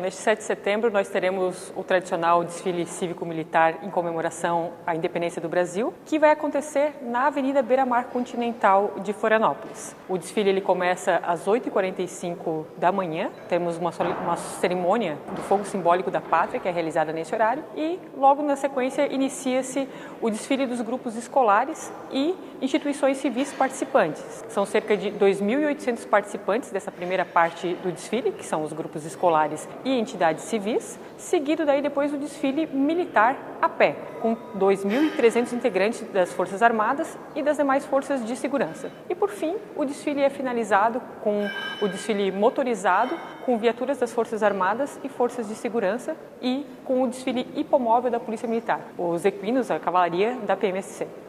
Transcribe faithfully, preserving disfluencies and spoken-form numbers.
Neste sete de setembro, nós teremos o tradicional desfile cívico-militar em comemoração à independência do Brasil, que vai acontecer na Avenida Beira-Mar Continental de Florianópolis. O desfile ele começa às oito e quarenta e cinco da manhã, temos uma, uma cerimônia do fogo simbólico da pátria, que é realizada nesse horário, e logo na sequência inicia-se o desfile dos grupos escolares e instituições civis participantes. São cerca de dois mil e oitocentos participantes dessa primeira parte do desfile, que são os grupos escolares e entidades civis, seguido daí depois o desfile militar a pé, com dois mil e trezentos integrantes das Forças Armadas e das demais forças de segurança. E por fim, o desfile é finalizado com o desfile motorizado, com viaturas das Forças Armadas e forças de segurança e com o desfile hipomóvel da Polícia Militar, os equinos, a cavalaria da P M S C.